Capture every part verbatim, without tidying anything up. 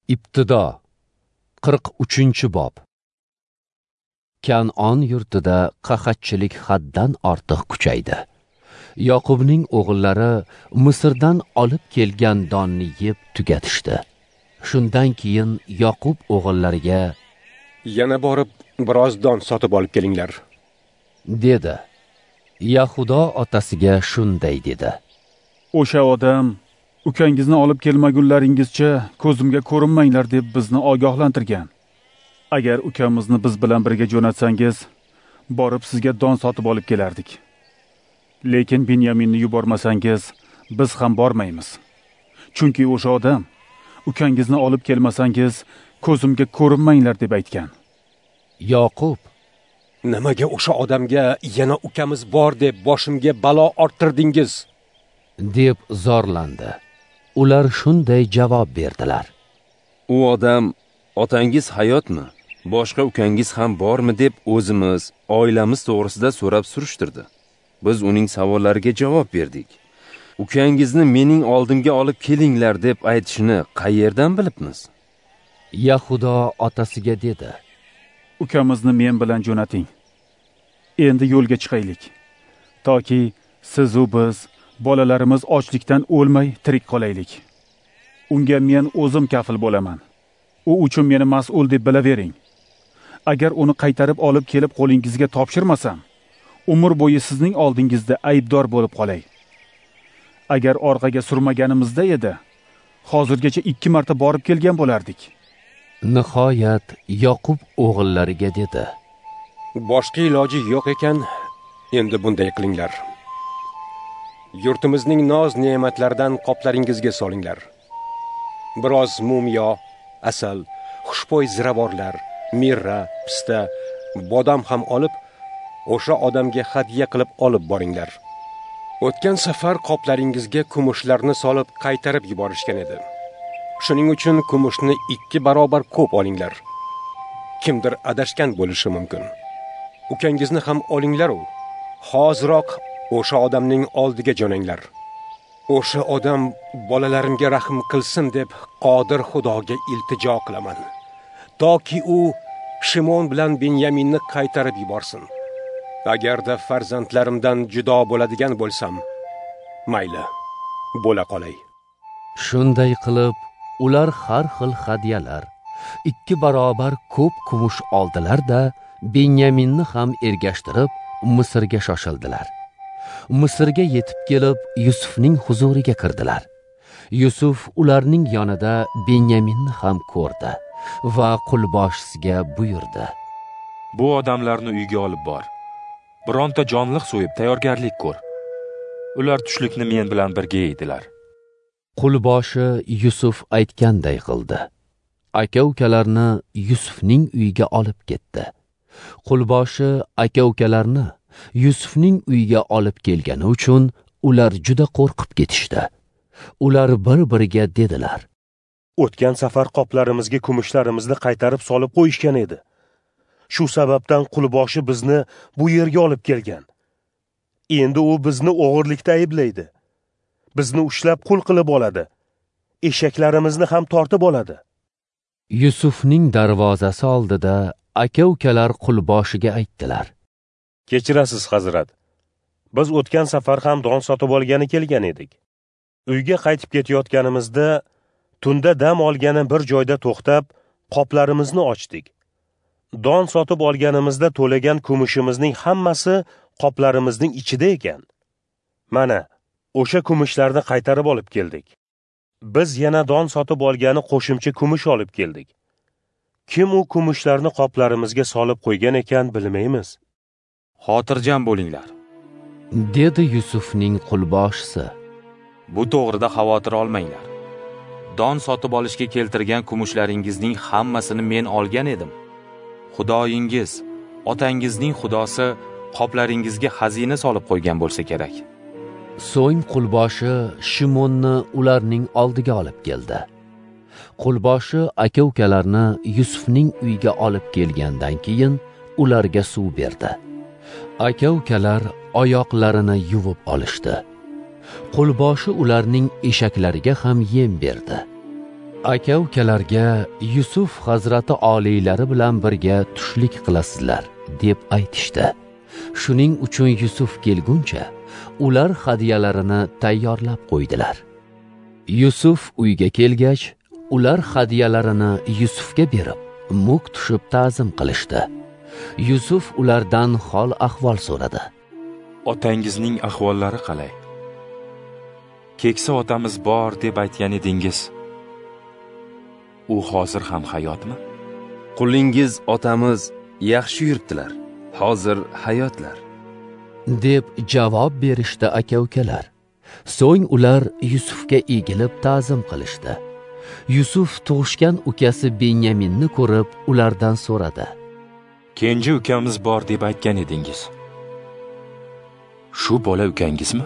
Ibtido qirq uchinchi bob. Kan'on yurtida qahatchilik haddan ortiq kuchaydi. Yoqubning o'g'illari Misrdan olib kelgan donni yeb tugatishdi. Shundan keyin Yoqub o'g'illariga yana borib biroz don sotib olib kelinglar dedi. Yahudo otasiga shunday dedi. O'sha odam ukangizni olib kelmagunlaringizcha ko'zimga ko'rinmanglar deb bizni ogohlantirgan. Agar ukamizni biz bilan birga jo'natsangiz, borib sizga don sotib olib kelardik. Lekin Binyaminni yubormasangiz, biz ham bormaymiz. Chunki o'sha odam ukangizni olib kelmasangiz, ko'zimga ko'rinmanglar deb aytgan. Yoqub: nimaga o'sha odamga yana ukamiz bor deb boshimga balo orttirdingiz? deb zorlandi. Ular shunday javob berdilar. U odam otangiz hayotmi, boshqa ukangiz ham bormi deb o'zimiz, oilamiz to'g'risida so'rab surishtirdi. Biz uning savollariga javob berdik. Ukangizni mening oldimga olib kelinglar deb aytishini qayerdan bilibmiz? Yahudo otasiga dedi. Ukamizni men bilan jo'nating. Endi yo'lga chiqaylik. Toki siz u biz bolalarimiz ochlikdan o'lmay tirik qolaylik. Unga men o'zim kafil bo'laman. U uchun meni mas'ul deb bilavering. Agar uni qaytarib olib kelib qo'lingizga topshirmasam, umr bo'yi sizning oldingizda aybdor bo'lib qolay. Agar orqaga surmaganimizda edi, hozirgacha ikki marta borib kelgan bo'lardik. Nihoyat Yoqub o'g'illariga dedi. Boshqa iloji yo'q ekan, endi bunday qilinglar. Yurtimizning noz-ne'matlaridan qoplaringizga solinglar. Biroz mumyo, asal, xushbo'y ziravorlar, mirra, pista, bodam ham olib, o'sha odamga hadya qilib olib boringlar. O'tgan safar qoplaringizga kumushlarni solib qaytarib yuborishgan edi. Shuning uchun kumushni ikki barobar ko'p olinglar. Kimdir adashgan bo'lishi mumkin. Ukangizni ham olinglar u. Hoziroq o'sha odamning oldiga jo'nanglar. O'sha odam bolalarimga rahm qilsin deb qodir Xudoga iltijo qilaman. Toki u Shimon bilan Binyaminni qaytarib yuborsin. Agarda farzandlarimdan judo bo'ladigan bo'lsam, mayli, bo'la qolay. Shunday qilib, ular har xil hadyalar, ikki barobar ko'p kumush oldilar-da, Binyaminni ham ergashtirib Misrga shoshildilar. Misrga yetib kelib, Yusufning huzuriga kirdilar. Yusuf ularning yonida Binyaminni ham ko'rdi va qulboshisiga buyurdi. Bu odamlarni uyga olib bor. Bironta jonliq so'yib tayyorgarlik ko'r. Ular tushlikni men bilan birga yeydilar. Qulboshi Yusuf aytganday qildi. Aka-ukalarni Yusufning uyiga olib ketdi. Qulboshi aka-ukalarni Yusufning uyiga olib kelgani uchun ular juda qo'rqib ketishdi. Ular bir-biriga dedilar. O'tgan safar qoplarimizga kumushlarimizni qaytarib solib qo'yishgan edi. Shu sababdan qulboshi bizni bu yerga olib kelgan. Endi u bizni o'g'irlikda ayblaydi. Bizni ushlab qul qilib oladi. Eshaklarimizni ham tortib oladi. Yusufning darvozasi oldida aka-ukalar qulboshiga aytdilar. Kechirasiz, hazrat. Biz o'tgan safar ham don sotib olgani kelgan edik. Uyga qaytib ketayotganimizda tunda dam olgani bir joyda to'xtab, qoplarimizni ochdik. Don sotib olganimizda to'lagan kumushimizning hammasi qoplarimizning ichida ekan. Mana, o'sha kumushlarni qaytarib olib keldik. Biz yana don sotib olgani qo'shimcha kumush olib keldik. Kim u kumushlarni qoplarimizga solib qo'ygan ekan bilmaymiz. Xotirjam bo'linglar, dedi Yusufning qulboshisi. Bu to'g'rida xavotir olmanglar. Don sotib olishga keltirgan kumushlaringizning hammasini men olgan edim. Xudoyingiz, otangizning xudosi qoplaringizga xazina solib qo'ygan bo'lsa kerak. So'ng qulboshi Shimonni ularning oldiga olib keldi. Qulboshi aka-ukalarni Yusufning uyiga olib kelgandan keyin ularga suv berdi. Aka-ukalar oyoqlarini yuvib olishdi. Qulboshi ularning eshaklariga ham yem berdi. aka ukalarga Yusuf hazrati oliylari bilan birga tushlik qilasizlar deb aytishdi. Shuning uchun Yusuf kelguncha ular hadyalarini tayyorlab qo'ydilar. Yusuf uyga kelgach, ular hadyalarini Yusufga berib, muk tushib ta'zim qilishdi. Yusuf ulardan hol ahvol so'radi. Otangizning ahvollari qalay? Keksa otamiz bor deb aytgan edingiz. U hozir ham hayotmi? Qulingiz otamiz yaxshi yuribdilar. Hozir hayotlar, deb javob berishdi aka-ukalar. So'ng ular Yusufga egilib ta'zim qilishdi. Yusuf tug'ishgan ukasi Benyaminni ko'rib, ulardan so'radi. Kenja ukamiz bor deb aytgan edingiz. Shu bola ukangizmi?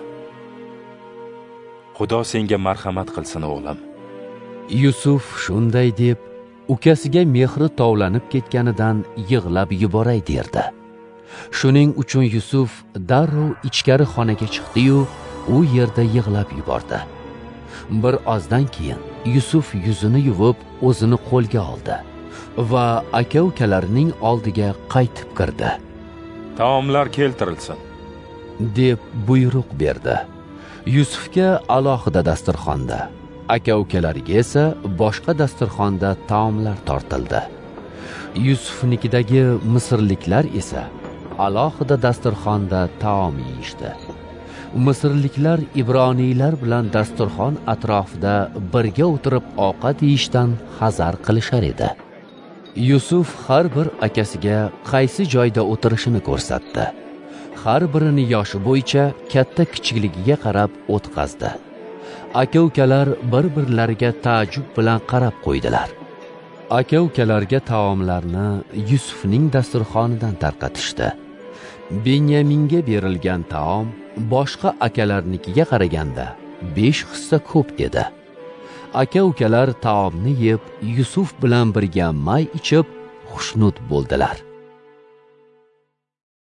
Xudo senga marhamat qilsin o'g'lim. Yusuf shunday deb, ukasiga mehri tovlanib ketganidan yig'lab yuboray derdi. Shuning uchun Yusuf darrov ichkari xonaga chiqdi-yu, u yerda yig'lab yubordi. Bir ozdan keyin Yusuf yuzini yuvib, o'zini qo'lga oldi va aka-ukalarining oldiga qaytib kirdi. Taomlar keltirilsin, deb buyruq berdi. Yusufga alohida dasturxonda, aka-ukalariga esa boshqa dasturxonda taomlar tortildi. Yusufnikidagi misrliklar esa alohida dasturxonda taom yeyishdi. Misrliklar ibroniylar bilan dasturxon atrofida birga o'tirib ovqat yeyishdan hazar qilishar edi. Yusuf har bir akasiga qaysi joyda o'tirishini ko'rsatdi. Har birini yoshi bo'yicha katta kichikligiga qarab o'tqazdi. Aka-ukalar bir-birlariga taajjub bilan qarab qo'ydilar. Aka-ukalarga taomlarni Yusufning dasturxonidan tarqatishdi. Benyaminga berilgan taom boshqa akalarnikiga qaraganda besh hissa ko'p edi. Aka-ukalar taomni yeb, Yusuf bilan birga may ichib, xushnud bo'ldilar.